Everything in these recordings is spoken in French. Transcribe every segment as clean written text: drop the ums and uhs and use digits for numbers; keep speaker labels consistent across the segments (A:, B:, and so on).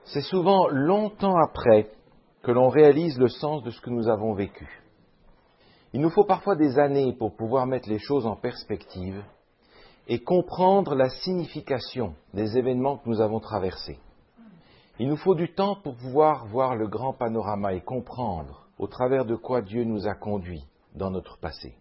A: C'est souvent longtemps après que l'on réalise le sens de ce que nous avons vécu. Il nous faut parfois des années pour pouvoir mettre les choses en perspective et comprendre la signification des événements que nous avons traversés. Il nous faut du temps pour pouvoir voir le grand panorama et comprendre au travers de quoi Dieu nous a conduits dans notre passé.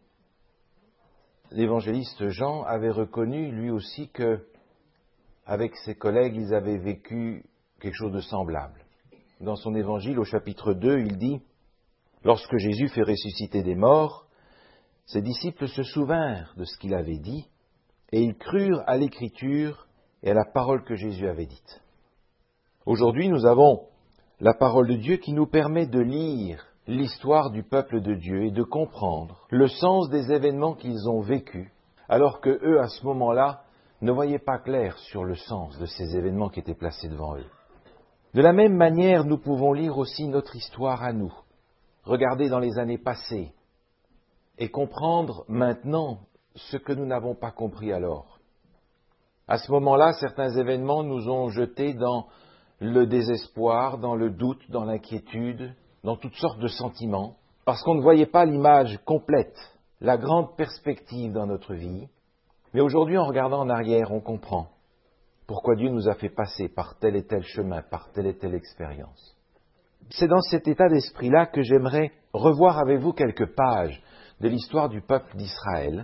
A: L'évangéliste Jean avait reconnu lui aussi que, avec ses collègues, ils avaient vécu quelque chose de semblable. Dans son évangile, au chapitre 2, il dit « Lorsque Jésus fait ressusciter des morts, ses disciples se souvinrent de ce qu'il avait dit, et ils crurent à l'Écriture et à la parole que Jésus avait dite. » Aujourd'hui, nous avons la parole de Dieu qui nous permet de lire l'histoire du peuple de Dieu et de comprendre le sens des événements qu'ils ont vécus, alors que eux, à ce moment-là, ne voyaient pas clair sur le sens de ces événements qui étaient placés devant eux. De la même manière, nous pouvons lire aussi notre histoire à nous, regarder dans les années passées et comprendre maintenant ce que nous n'avons pas compris alors. À ce moment-là, certains événements nous ont jetés dans le désespoir, dans le doute, dans l'inquiétude, dans toutes sortes de sentiments, parce qu'on ne voyait pas l'image complète, la grande perspective dans notre vie. Mais aujourd'hui, en regardant en arrière, on comprend pourquoi Dieu nous a fait passer par tel et tel chemin, par telle et telle expérience. C'est dans cet état d'esprit-là que j'aimerais revoir avec vous quelques pages de l'histoire du peuple d'Israël,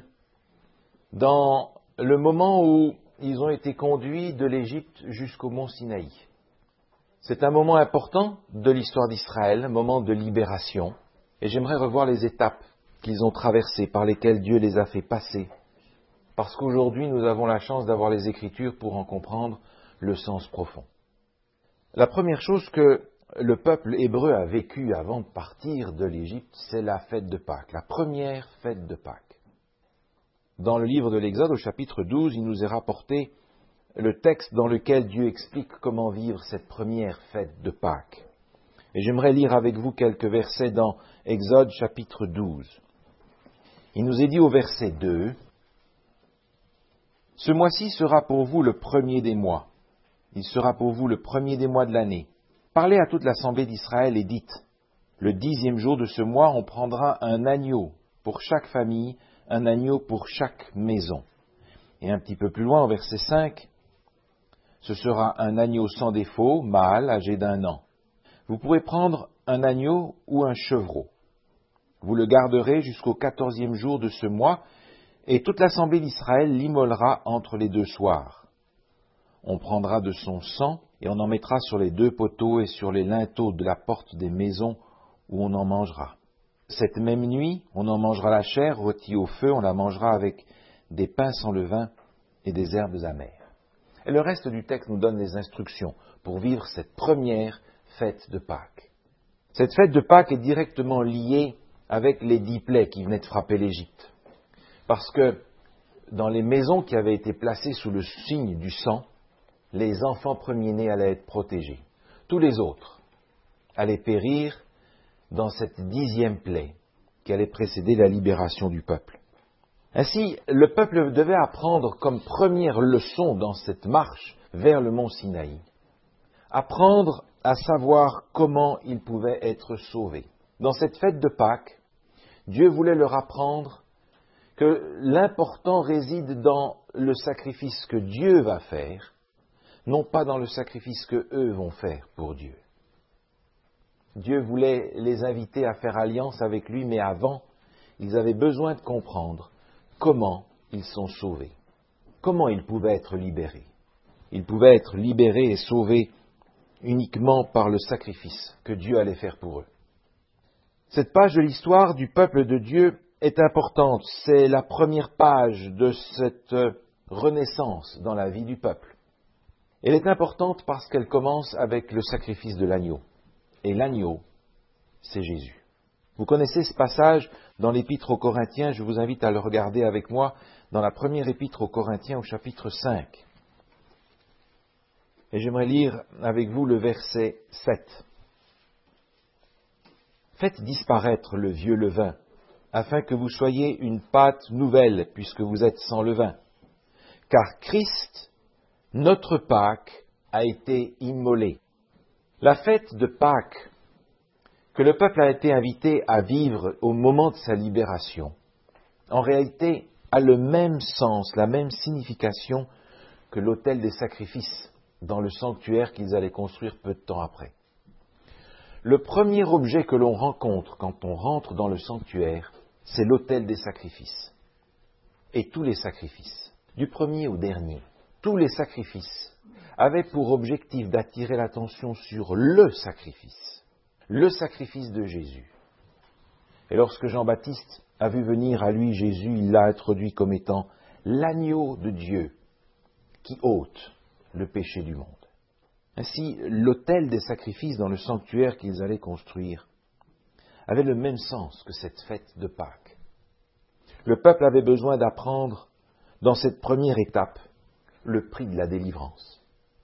A: dans le moment où ils ont été conduits de l'Égypte jusqu'au mont Sinaï. C'est un moment important de l'histoire d'Israël, un moment de libération, et j'aimerais revoir les étapes qu'ils ont traversées, par lesquelles Dieu les a fait passer, parce qu'aujourd'hui nous avons la chance d'avoir les Écritures pour en comprendre le sens profond. La première chose que le peuple hébreu a vécue avant de partir de l'Égypte, c'est la fête de Pâques, la première fête de Pâques. Dans le livre de l'Exode, au chapitre 12, il nous est rapporté le texte dans lequel Dieu explique comment vivre cette première fête de Pâques. Et j'aimerais lire avec vous quelques versets dans Exode chapitre 12. Il nous est dit au verset 2, « Ce mois-ci sera pour vous le premier des mois. Il sera pour vous le premier des mois de l'année. Parlez à toute l'assemblée d'Israël et dites, le 10e jour de ce mois, on prendra un agneau pour chaque famille, un agneau pour chaque maison. » Et un petit peu plus loin, au verset 5, « Ce sera un agneau sans défaut, mâle, âgé d'1 an. Vous pourrez prendre un agneau ou un chevreau. Vous le garderez jusqu'au 14e jour de ce mois, et toute l'assemblée d'Israël l'immolera entre les 2 soirs. On prendra de son sang, et on en mettra sur les 2 poteaux et sur les linteaux de la porte des maisons où on en mangera. Cette même nuit, on en mangera la chair, rôtie au feu, on la mangera avec des pains sans levain et des herbes amères. » Et le reste du texte nous donne les instructions pour vivre cette première fête de Pâques. Cette fête de Pâques est directement liée avec les 10 plaies qui venaient de frapper l'Égypte. Parce que dans les maisons qui avaient été placées sous le signe du sang, les enfants premiers-nés allaient être protégés. Tous les autres allaient périr dans cette 10e plaie qui allait précéder la libération du peuple. Ainsi, le peuple devait apprendre comme première leçon dans cette marche vers le mont Sinaï, apprendre à savoir comment ils pouvaient être sauvés. Dans cette fête de Pâques, Dieu voulait leur apprendre que l'important réside dans le sacrifice que Dieu va faire, non pas dans le sacrifice que eux vont faire pour Dieu. Dieu voulait les inviter à faire alliance avec lui, mais avant, ils avaient besoin de comprendre comment ils sont sauvés, comment ils pouvaient être libérés. Ils pouvaient être libérés et sauvés uniquement par le sacrifice que Dieu allait faire pour eux. Cette page de l'histoire du peuple de Dieu est importante. C'est la première page de cette renaissance dans la vie du peuple. Elle est importante parce qu'elle commence avec le sacrifice de l'agneau. Et l'agneau, c'est Jésus. Vous connaissez ce passage dans l'Épître aux Corinthiens, je vous invite à le regarder avec moi dans la première Épître aux Corinthiens au chapitre 5. Et j'aimerais lire avec vous le verset 7. « Faites disparaître le vieux levain, afin que vous soyez une pâte nouvelle, puisque vous êtes sans levain. Car Christ, notre Pâque, a été immolé. La fête de Pâques, que le peuple a été invité à vivre au moment de sa libération, en réalité a le même sens, la même signification que l'autel des sacrifices dans le sanctuaire qu'ils allaient construire peu de temps après. Le premier objet que l'on rencontre quand on rentre dans le sanctuaire, c'est l'autel des sacrifices. Et tous les sacrifices, du premier au dernier, tous les sacrifices avaient pour objectif d'attirer l'attention sur le sacrifice de Jésus. Et lorsque Jean-Baptiste a vu venir à lui Jésus, il l'a introduit comme étant l'agneau de Dieu qui ôte le péché du monde. Ainsi, l'autel des sacrifices dans le sanctuaire qu'ils allaient construire avait le même sens que cette fête de Pâques. Le peuple avait besoin d'apprendre, dans cette première étape, le prix de la délivrance.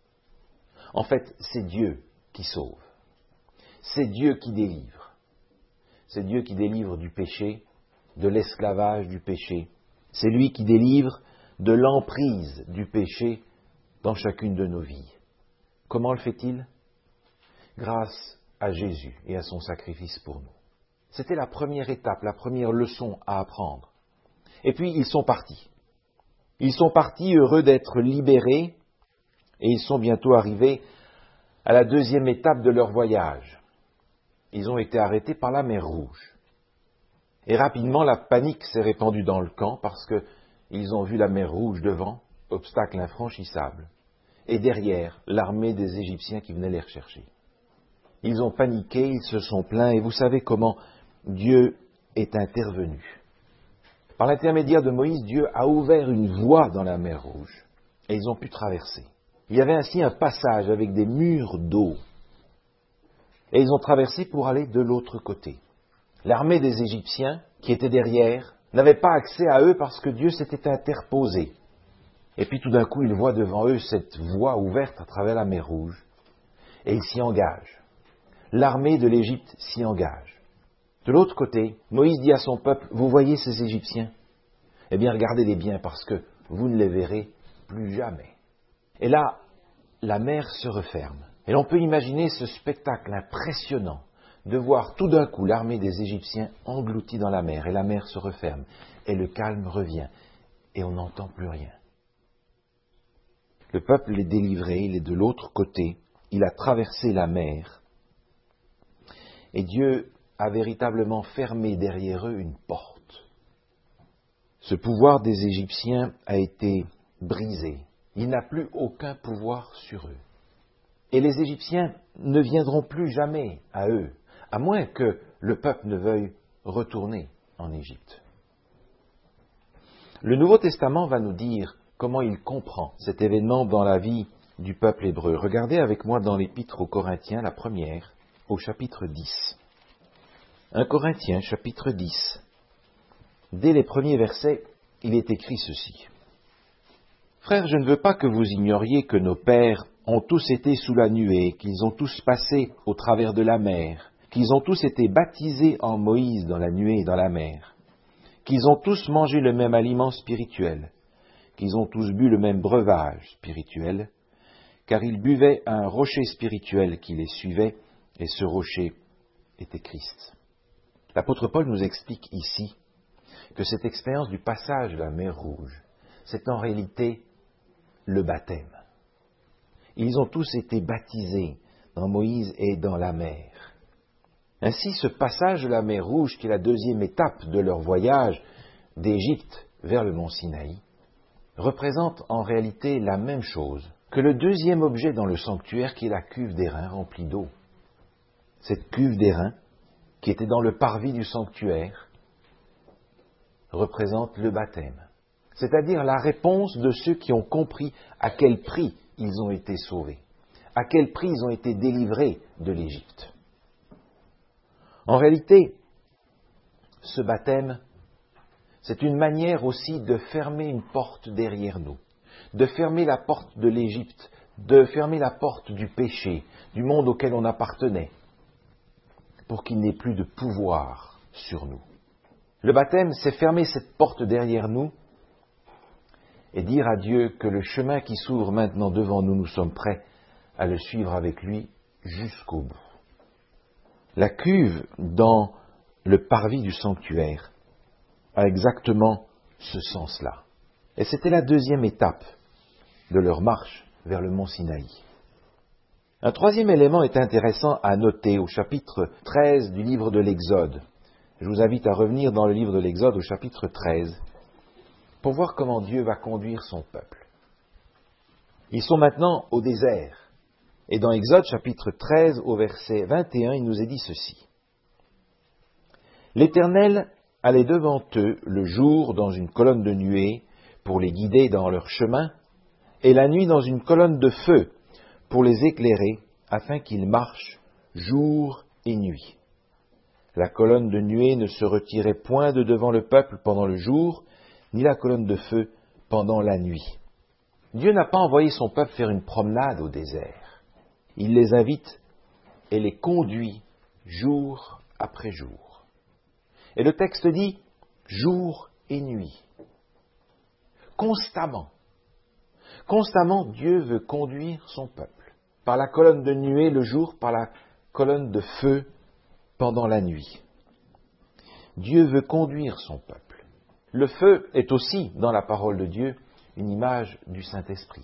A: En fait, c'est Dieu qui sauve. C'est Dieu qui délivre. C'est Dieu qui délivre du péché, de l'esclavage du péché. C'est lui qui délivre de l'emprise du péché dans chacune de nos vies. Comment le fait-il? Grâce à Jésus et à son sacrifice pour nous. C'était la première étape, la première leçon à apprendre. Et puis ils sont partis. Ils sont partis heureux d'être libérés et ils sont bientôt arrivés à la deuxième étape de leur voyage. Ils ont été arrêtés par la mer Rouge. Et rapidement, la panique s'est répandue dans le camp parce qu'ils ont vu la mer Rouge devant, obstacle infranchissable, et derrière, l'armée des Égyptiens qui venait les rechercher. Ils ont paniqué, ils se sont plaints, et vous savez comment Dieu est intervenu. Par l'intermédiaire de Moïse, Dieu a ouvert une voie dans la mer Rouge, et ils ont pu traverser. Il y avait ainsi un passage avec des murs d'eau, et ils ont traversé pour aller de l'autre côté. L'armée des Égyptiens, qui était derrière, n'avait pas accès à eux parce que Dieu s'était interposé. Et puis tout d'un coup, ils voient devant eux cette voie ouverte à travers la mer Rouge, et ils s'y engagent. L'armée de l'Égypte s'y engage. De l'autre côté, Moïse dit à son peuple, « Vous voyez ces Égyptiens? Eh bien, regardez-les bien parce que vous ne les verrez plus jamais. » Et là, la mer se referme. Et l'on peut imaginer ce spectacle impressionnant de voir tout d'un coup l'armée des Égyptiens engloutie dans la mer, et la mer se referme, et le calme revient, et on n'entend plus rien. Le peuple est délivré, il est de l'autre côté, il a traversé la mer, et Dieu a véritablement fermé derrière eux une porte. Ce pouvoir des Égyptiens a été brisé, il n'a plus aucun pouvoir sur eux. Et les Égyptiens ne viendront plus jamais à eux, à moins que le peuple ne veuille retourner en Égypte. Le Nouveau Testament va nous dire comment il comprend cet événement dans la vie du peuple hébreu. Regardez avec moi dans l'Épître aux Corinthiens, la première, au chapitre 10. 1 Corinthiens, chapitre 10. Dès les premiers versets, il est écrit ceci. « Frères, je ne veux pas que vous ignoriez que nos pères ont tous été sous la nuée, qu'ils ont tous passé au travers de la mer, qu'ils ont tous été baptisés en Moïse dans la nuée et dans la mer, qu'ils ont tous mangé le même aliment spirituel, qu'ils ont tous bu le même breuvage spirituel, car ils buvaient à un rocher spirituel qui les suivait, et ce rocher était Christ. » L'apôtre Paul nous explique ici que cette expérience du passage de la mer Rouge, c'est en réalité le baptême. Ils ont tous été baptisés dans Moïse et dans la mer. Ainsi, ce passage de la mer Rouge, qui est la deuxième étape de leur voyage d'Égypte vers le mont Sinaï, représente en réalité la même chose que le deuxième objet dans le sanctuaire, qui est la cuve d'airain remplie d'eau. Cette cuve d'airain, qui était dans le parvis du sanctuaire, représente le baptême, c'est-à-dire la réponse de ceux qui ont compris à quel prix ils ont été sauvés, à quel prix ils ont été délivrés de l'Égypte. En réalité, ce baptême, c'est une manière aussi de fermer une porte derrière nous, de fermer la porte de l'Égypte, de fermer la porte du péché, du monde auquel on appartenait, pour qu'il n'ait plus de pouvoir sur nous. Le baptême, c'est fermer cette porte derrière nous et dire à Dieu que le chemin qui s'ouvre maintenant devant nous, nous sommes prêts à le suivre avec lui jusqu'au bout. La cuve dans le parvis du sanctuaire a exactement ce sens-là. Et c'était la deuxième étape de leur marche vers le mont Sinaï. Un troisième élément est intéressant à noter au chapitre 13 du livre de l'Exode. Je vous invite à revenir dans le livre de l'Exode au chapitre 13 pour voir comment Dieu va conduire son peuple. Ils sont maintenant au désert. Et dans Exode chapitre 13 au verset 21, il nous est dit ceci. L'Éternel allait devant eux le jour dans une colonne de nuée pour les guider dans leur chemin, et la nuit dans une colonne de feu pour les éclairer, afin qu'ils marchent jour et nuit. La colonne de nuée ne se retirait point de devant le peuple pendant le jour, ni la colonne de feu pendant la nuit. Dieu n'a pas envoyé son peuple faire une promenade au désert. Il les invite et les conduit jour après jour. Et le texte dit jour et nuit. Constamment. Constamment, Dieu veut conduire son peuple. Par la colonne de nuée le jour, par la colonne de feu pendant la nuit. Dieu veut conduire son peuple. Le feu est aussi, dans la parole de Dieu, une image du Saint-Esprit.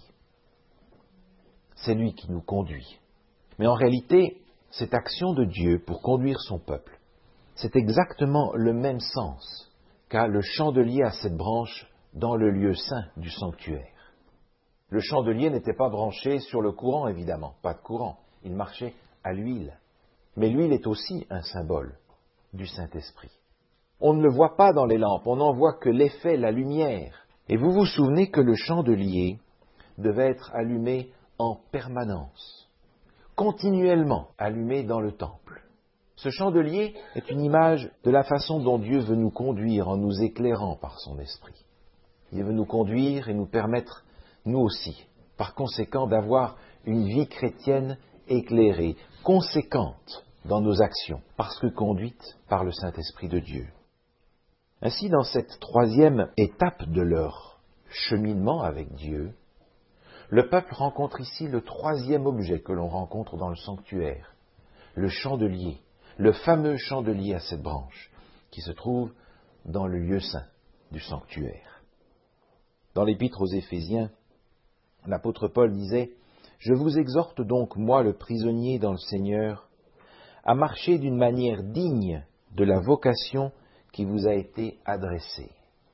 A: C'est lui qui nous conduit. Mais en réalité, cette action de Dieu pour conduire son peuple, c'est exactement le même sens qu'a le chandelier à 7 branches dans le lieu saint du sanctuaire. Le chandelier n'était pas branché sur le courant, évidemment, pas de courant. Il marchait à l'huile. Mais l'huile est aussi un symbole du Saint-Esprit. On ne le voit pas dans les lampes, on n'en voit que l'effet, la lumière. Et vous vous souvenez que le chandelier devait être allumé en permanence, continuellement allumé dans le temple. Ce chandelier est une image de la façon dont Dieu veut nous conduire en nous éclairant par son esprit. Il veut nous conduire et nous permettre, nous aussi, par conséquent, d'avoir une vie chrétienne éclairée, conséquente dans nos actions, parce que conduite par le Saint-Esprit de Dieu. Ainsi, dans cette troisième étape de leur cheminement avec Dieu, le peuple rencontre ici le troisième objet que l'on rencontre dans le sanctuaire, le chandelier, le fameux chandelier à 7 branches, qui se trouve dans le lieu saint du sanctuaire. Dans l'épître aux Éphésiens, l'apôtre Paul disait « Je vous exhorte donc, moi le prisonnier dans le Seigneur, à marcher d'une manière digne de la vocation qui vous a été adressée. »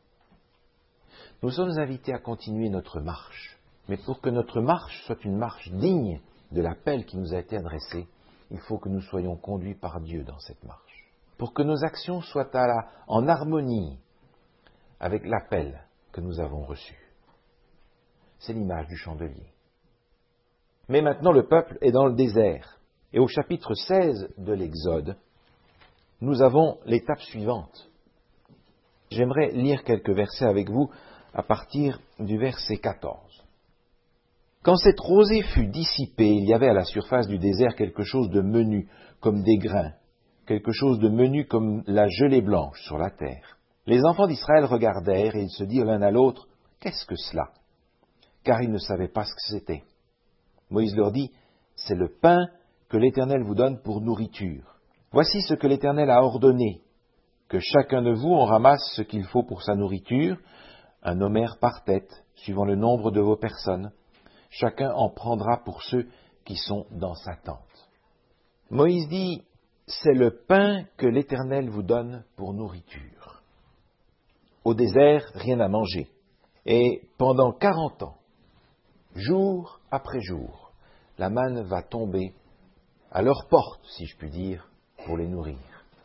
A: Nous sommes invités à continuer notre marche, mais pour que notre marche soit une marche digne de l'appel qui nous a été adressé, il faut que nous soyons conduits par Dieu dans cette marche. Pour que nos actions soient en harmonie avec l'appel que nous avons reçu. C'est l'image du chandelier. Mais maintenant, le peuple est dans le désert. Et au chapitre 16 de l'Exode, nous avons l'étape suivante. J'aimerais lire quelques versets avec vous à partir du verset 14. Quand cette rosée fut dissipée, il y avait à la surface du désert quelque chose de menu, comme des grains, quelque chose de menu comme la gelée blanche sur la terre. Les enfants d'Israël regardèrent et ils se dirent l'un à l'autre, « Qu'est-ce que cela ?» Car ils ne savaient pas ce que c'était. Moïse leur dit, « C'est le pain que l'Éternel vous donne pour nourriture. Voici ce que l'Éternel a ordonné, que chacun de vous en ramasse ce qu'il faut pour sa nourriture, un homère par tête, suivant le nombre de vos personnes. Chacun en prendra pour ceux qui sont dans sa tente. » Moïse dit, c'est le pain que l'Éternel vous donne pour nourriture. Au désert, rien à manger. Et pendant 40 ans, jour après jour, la manne va tomber à leur porte, si je puis dire, pour les nourrir.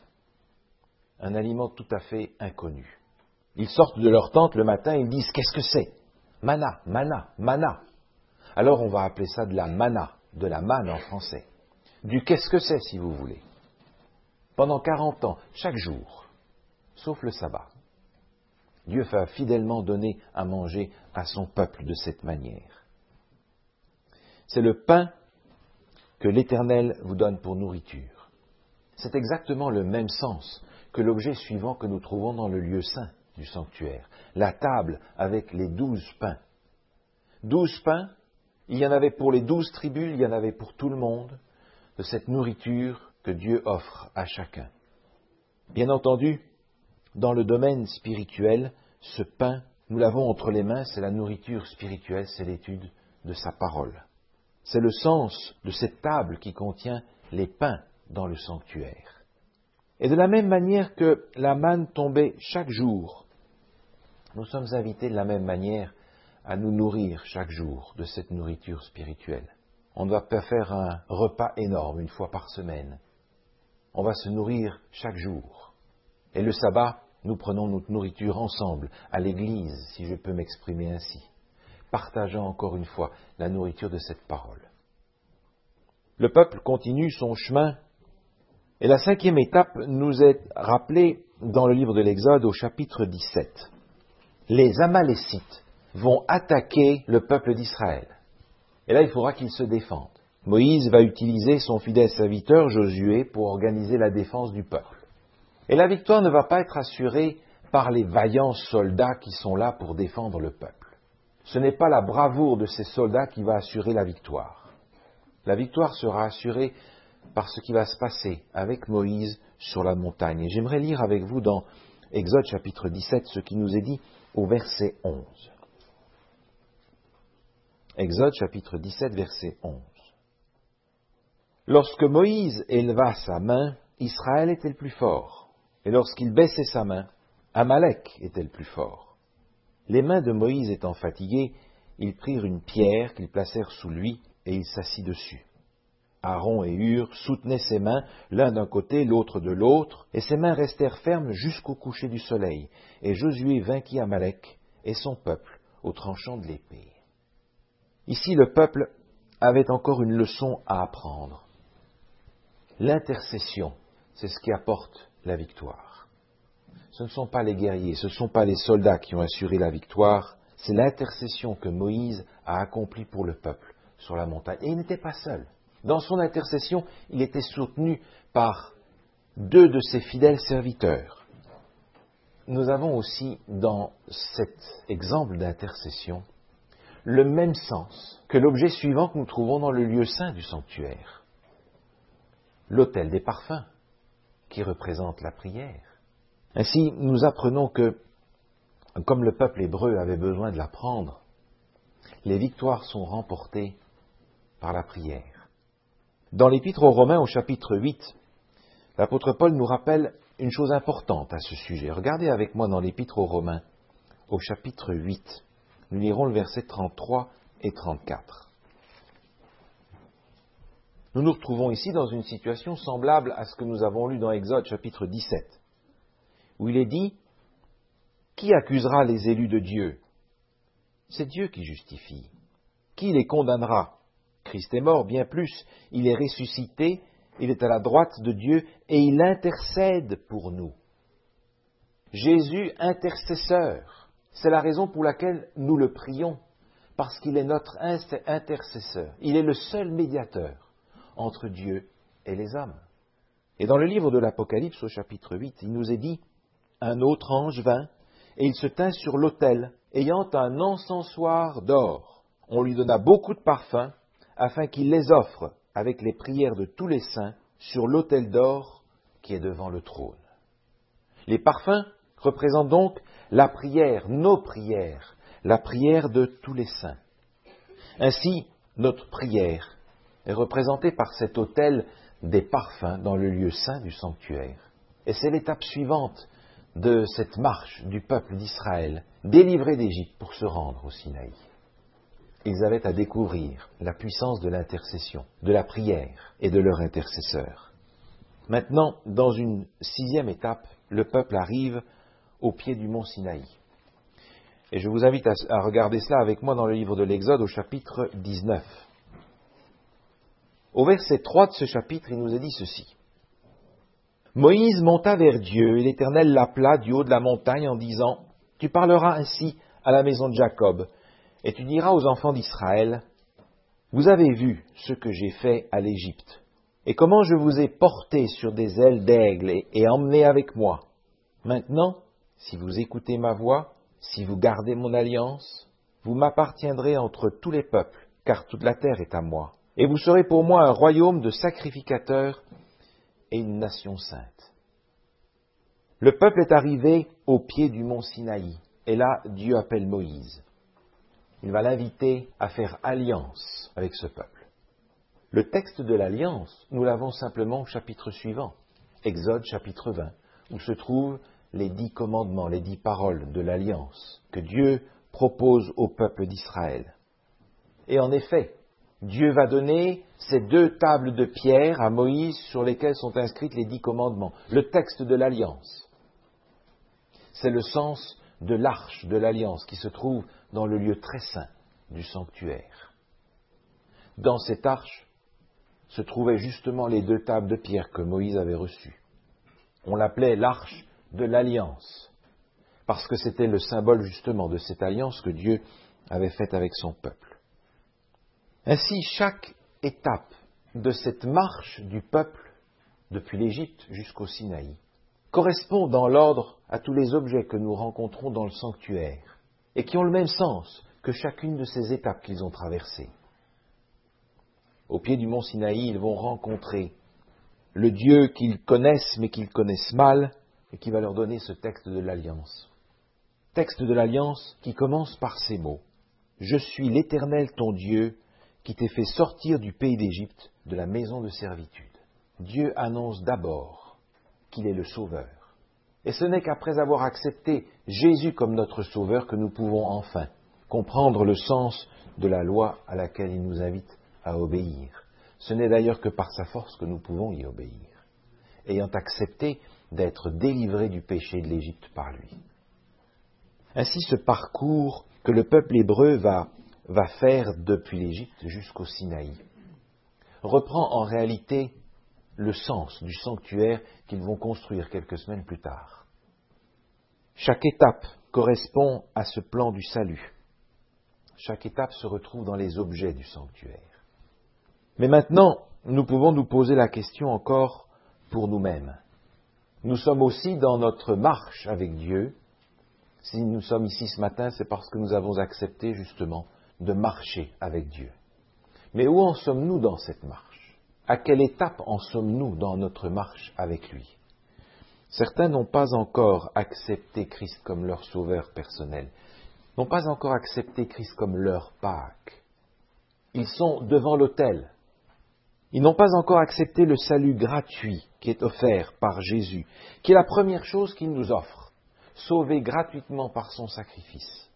A: Un aliment tout à fait inconnu. Ils sortent de leur tente le matin et ils disent, qu'est-ce que c'est ? Manna, manna, manna. Alors on va appeler ça de la manna, de la manne en français. Du qu'est-ce que c'est, si vous voulez. Pendant 40 ans, chaque jour, sauf le sabbat. Dieu va fidèlement donner à manger à son peuple de cette manière. C'est le pain que l'Éternel vous donne pour nourriture. C'est exactement le même sens que l'objet suivant que nous trouvons dans le lieu saint du sanctuaire, la table avec les 12 pains. 12 pains, il y en avait pour les 12 tribus, il y en avait pour tout le monde. de cette nourriture que Dieu offre à chacun. Bien entendu, dans le domaine spirituel, ce pain, nous l'avons entre les mains, c'est la nourriture spirituelle, c'est l'étude de sa parole. C'est le sens de cette table qui contient les pains dans le sanctuaire. Et de la même manière que la manne tombait chaque jour, nous sommes invités de la même manière à nous nourrir chaque jour de cette nourriture spirituelle. On ne va pas faire un repas énorme une fois par semaine. On va se nourrir chaque jour. Et le sabbat, nous prenons notre nourriture ensemble, à l'église, si je peux m'exprimer ainsi, partageant encore une fois la nourriture de cette parole. Le peuple continue son chemin, et la 5e étape nous est rappelée dans le livre de l'Exode au chapitre 17. Les Amalécites vont attaquer le peuple d'Israël. Et là, il faudra qu'ils se défendent. Moïse va utiliser son fidèle serviteur Josué pour organiser la défense du peuple. Et la victoire ne va pas être assurée par les vaillants soldats qui sont là pour défendre le peuple. Ce n'est pas la bravoure de ces soldats qui va assurer la victoire. La victoire sera assurée par ce qui va se passer avec Moïse sur la montagne. Et j'aimerais lire avec vous dans Exode chapitre 17 ce qui nous est dit au verset 11. Exode chapitre 17 verset 11. Lorsque Moïse éleva sa main, Israël était le plus fort. Et lorsqu'il baissait sa main, Amalek était le plus fort. Les mains de Moïse étant fatiguées, ils prirent une pierre qu'ils placèrent sous lui et il s'assit dessus. Aaron et Hur soutenaient ses mains, l'un d'un côté, l'autre de l'autre, et ses mains restèrent fermes jusqu'au coucher du soleil. Et Josué vainquit Amalek et son peuple au tranchant de l'épée. Ici, le peuple avait encore une leçon à apprendre. L'intercession, c'est ce qui apporte la victoire. Ce ne sont pas les guerriers, ce ne sont pas les soldats qui ont assuré la victoire, c'est l'intercession que Moïse a accomplie pour le peuple sur la montagne. Et il n'était pas seul. Dans son intercession, il était soutenu par 2 de ses fidèles serviteurs. Nous avons aussi dans cet exemple d'intercession le même sens que l'objet suivant que nous trouvons dans le lieu saint du sanctuaire. L'autel des parfums, qui représente la prière. Ainsi, nous apprenons que, comme le peuple hébreu avait besoin de l'apprendre, les victoires sont remportées par la prière. Dans l'Épître aux Romains, au chapitre 8, l'apôtre Paul nous rappelle une chose importante à ce sujet. Regardez avec moi dans l'Épître aux Romains, au chapitre 8. Nous lirons le verset 33 et 34. Nous nous retrouvons ici dans une situation semblable à ce que nous avons lu dans Exode chapitre 17, où il est dit « Qui accusera les élus de Dieu ? C'est Dieu qui justifie. Qui les condamnera ? Christ est mort, bien plus, il est ressuscité, il est à la droite de Dieu et il intercède pour nous. » Jésus intercesseur. C'est la raison pour laquelle nous le prions, parce qu'il est notre intercesseur. Il est le seul médiateur entre Dieu et les hommes. Et dans le livre de l'Apocalypse, au chapitre 8, il nous est dit « Un autre ange vint, et il se tint sur l'autel, ayant un encensoir d'or. On lui donna beaucoup de parfums, afin qu'il les offre avec les prières de tous les saints sur l'autel d'or qui est devant le trône. » Les parfums représentent donc la prière, nos prières, la prière de tous les saints. Ainsi, notre prière est représentée par cet autel des parfums dans le lieu saint du sanctuaire. Et c'est l'étape suivante de cette marche du peuple d'Israël, délivré d'Égypte pour se rendre au Sinaï. Ils avaient à découvrir la puissance de l'intercession, de la prière et de leur intercesseur. Maintenant, dans une 6e étape, le peuple arrive au pied du mont Sinaï. Et je vous invite à regarder cela avec moi dans le livre de l'Exode au chapitre 19. Au verset 3 de ce chapitre, il nous est dit ceci. Moïse monta vers Dieu et l'Éternel l'appela du haut de la montagne en disant « Tu parleras ainsi à la maison de Jacob et tu diras aux enfants d'Israël « Vous avez vu ce que j'ai fait à l'Égypte et comment je vous ai porté sur des ailes d'aigle et emmené avec moi. Maintenant, si vous écoutez ma voix, si vous gardez mon alliance, vous m'appartiendrez entre tous les peuples, car toute la terre est à moi. Et vous serez pour moi un royaume de sacrificateurs et une nation sainte. Le peuple est arrivé au pied du mont Sinaï. Et là, Dieu appelle Moïse. Il va l'inviter à faire alliance avec ce peuple. Le texte de l'alliance, nous l'avons simplement au chapitre suivant, Exode chapitre 20, où se trouvent les 10 commandements, les 10 paroles de l'alliance que Dieu propose au peuple d'Israël. Et en effet, Dieu va donner ces 2 tables de pierre à Moïse sur lesquelles sont inscrites les 10 commandements, le texte de l'alliance. C'est le sens de l'arche de l'alliance qui se trouve dans le lieu très saint du sanctuaire. Dans cette arche se trouvaient justement les 2 tables de pierre que Moïse avait reçues. On l'appelait l'arche de l'alliance, parce que c'était le symbole justement de cette alliance que Dieu avait faite avec son peuple. Ainsi, chaque étape de cette marche du peuple, depuis l'Égypte jusqu'au Sinaï, correspond dans l'ordre à tous les objets que nous rencontrons dans le sanctuaire, et qui ont le même sens que chacune de ces étapes qu'ils ont traversées. Au pied du mont Sinaï, ils vont rencontrer le Dieu qu'ils connaissent, mais qu'ils connaissent mal, et qui va leur donner ce texte de l'Alliance. Texte de l'Alliance qui commence par ces mots. « Je suis l'Éternel ton Dieu, qui t'ai fait sortir du pays d'Égypte, de la maison de servitude. » Dieu annonce d'abord qu'il est le Sauveur. Et ce n'est qu'après avoir accepté Jésus comme notre Sauveur que nous pouvons enfin comprendre le sens de la loi à laquelle il nous invite à obéir. Ce n'est d'ailleurs que par sa force que nous pouvons y obéir, ayant accepté d'être délivrés du péché de l'Égypte par lui. Ainsi, ce parcours que le peuple hébreu va faire depuis l'Égypte jusqu'au Sinaï reprend en réalité le sens du sanctuaire qu'ils vont construire quelques semaines plus tard. Chaque étape correspond à ce plan du salut. Chaque étape se retrouve dans les objets du sanctuaire. Mais maintenant, nous pouvons nous poser la question encore pour nous-mêmes. Nous sommes aussi dans notre marche avec Dieu. Si nous sommes ici ce matin, c'est parce que nous avons accepté justement de marcher avec Dieu. Mais où en sommes-nous dans cette marche? À quelle étape en sommes-nous dans notre marche avec lui? Certains n'ont pas encore accepté Christ comme leur sauveur personnel, n'ont pas encore accepté Christ comme leur Pâques. Ils sont devant l'autel. Ils n'ont pas encore accepté le salut gratuit qui est offert par Jésus, qui est la première chose qu'il nous offre, sauvé gratuitement par son sacrifice.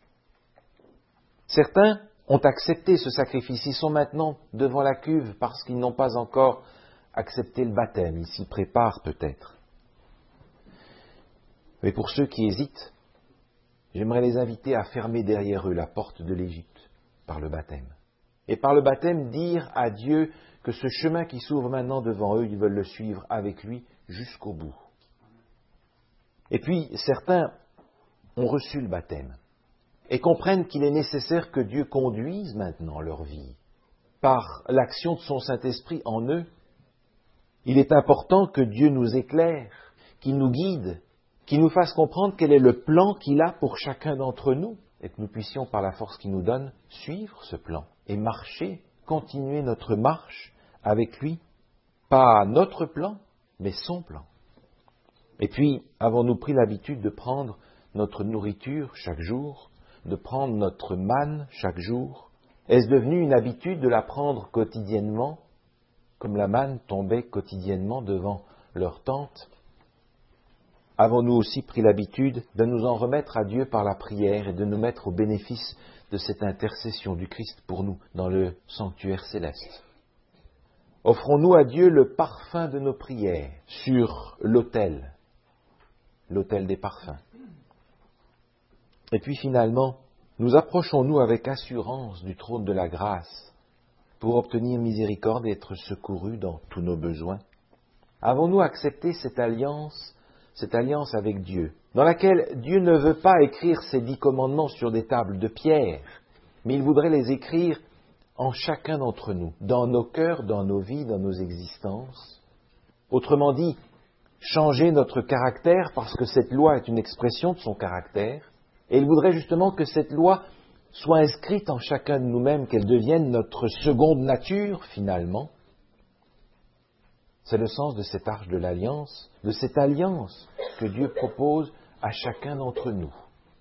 A: Certains ont accepté ce sacrifice, ils sont maintenant devant la cuve parce qu'ils n'ont pas encore accepté le baptême, ils s'y préparent peut-être. Mais pour ceux qui hésitent, j'aimerais les inviter à fermer derrière eux la porte de l'Égypte par le baptême. Et par le baptême, dire à Dieu que ce chemin qui s'ouvre maintenant devant eux, ils veulent le suivre avec lui jusqu'au bout. Et puis, certains ont reçu le baptême et comprennent qu'il est nécessaire que Dieu conduise maintenant leur vie par l'action de son Saint-Esprit en eux. Il est important que Dieu nous éclaire, qu'il nous guide, qu'il nous fasse comprendre quel est le plan qu'il a pour chacun d'entre nous et que nous puissions, par la force qu'il nous donne, suivre ce plan et marcher, continuer notre marche avec lui, pas notre plan, mais son plan. Et puis, avons-nous pris l'habitude de prendre notre nourriture chaque jour, de prendre notre manne chaque jour? Est-ce devenu une habitude de la prendre quotidiennement, comme la manne tombait quotidiennement devant leur tente? Avons-nous aussi pris l'habitude de nous en remettre à Dieu par la prière et de nous mettre au bénéfice de cette intercession du Christ pour nous dans le sanctuaire céleste? Offrons-nous à Dieu le parfum de nos prières sur l'autel des parfums. Et puis finalement, nous approchons-nous avec assurance du trône de la grâce pour obtenir miséricorde et être secourus dans tous nos besoins? Avons-nous accepté cette alliance avec Dieu, dans laquelle Dieu ne veut pas écrire ses 10 commandements sur des tables de pierre, mais il voudrait les écrire en chacun d'entre nous, dans nos cœurs, dans nos vies, dans nos existences. Autrement dit, changer notre caractère, parce que cette loi est une expression de son caractère, et il voudrait justement que cette loi soit inscrite en chacun de nous-mêmes, qu'elle devienne notre seconde nature, finalement. C'est le sens de cette arche de l'alliance, de cette alliance que Dieu propose à chacun d'entre nous.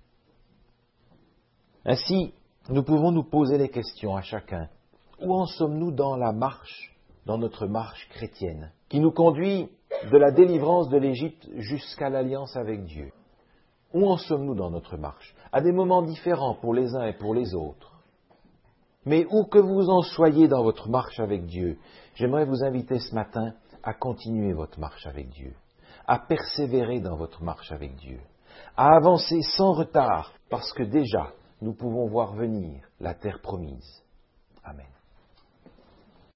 A: Ainsi, nous pouvons nous poser les questions à chacun. Où en sommes-nous dans la marche, dans notre marche chrétienne, qui nous conduit de la délivrance de l'Égypte jusqu'à l'alliance avec Dieu? Où en sommes-nous dans notre marche? À des moments différents pour les uns et pour les autres. Mais où que vous en soyez dans votre marche avec Dieu, j'aimerais vous inviter ce matin à continuer votre marche avec Dieu, à persévérer dans votre marche avec Dieu, à avancer sans retard, parce que déjà, nous pouvons voir venir la terre promise. Amen.